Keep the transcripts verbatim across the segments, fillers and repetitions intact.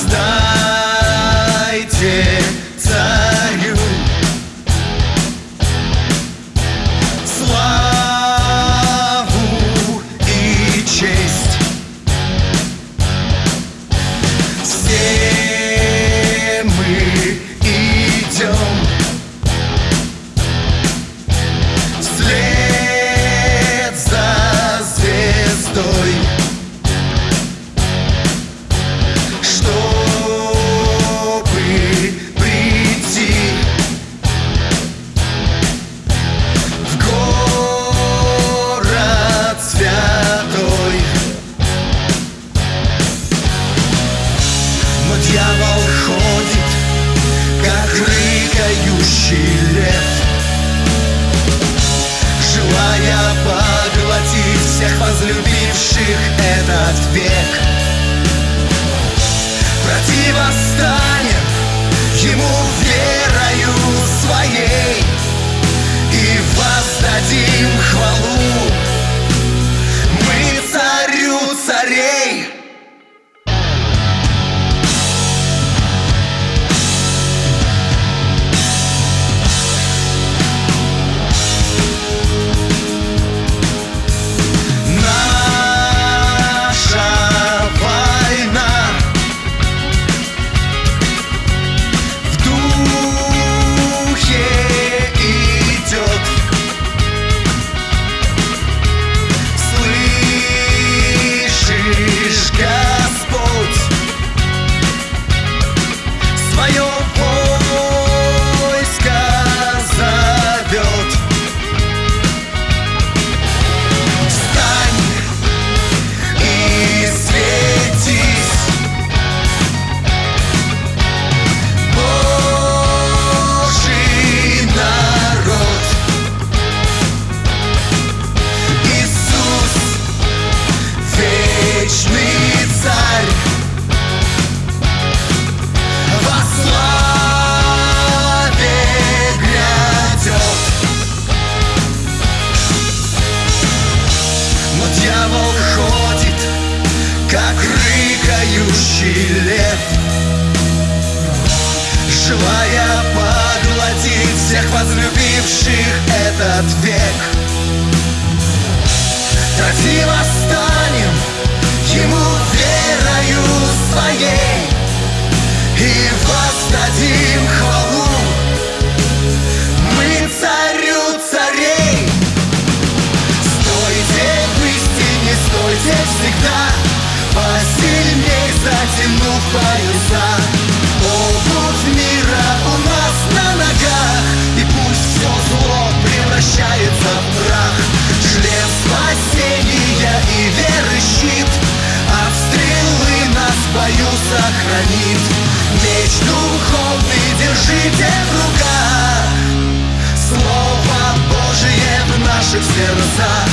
воздайте царю славу и честь. Все мы идем вслед за звездой, чтобы прийти в город святой. Но дьявол ходит, как рыкающий лев, желая поглотить всех возлюбивших этот век. Противостанем ему верою своей и воздадим хвалу мы царю царей. Свое войско зовет. Встань и светись, Божий народ. Иисус, вечный царь, во славе грядет. Но дьявол ходит, как рыкающий лев, желая поглотить всех возлюбивших этот век. Противостанем ему верою своей и воздадим хвалу мы царю царей. Стойте в истине, стойте всегда, посильней затянув пояса. Обувь мира у нас на ногах, и пусть все зло превращается в прах. Шлем спасения и веры щит, а стрелы нас в бою сохранит. Меч духовный держите в руках, Слово Божие в наших сердцах.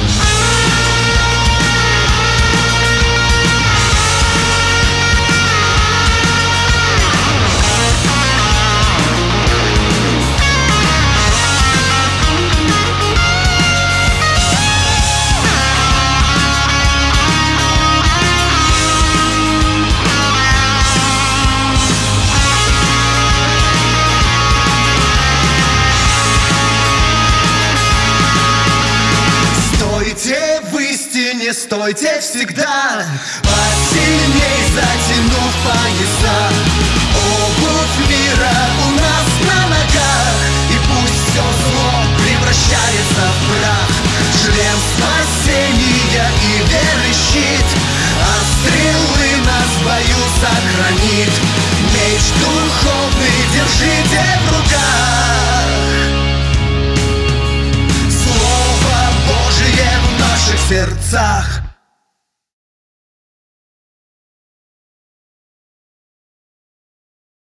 Стойте в истине, стойте всегда, посильней затянув пояса. Обувь мира у нас на ногах, и пусть все зло превращается в прах. Шлем спасения и веры щит, а стрелы нас в бою сохранит. Меч духовный держите в руках, Слово Божие в наших сердцах.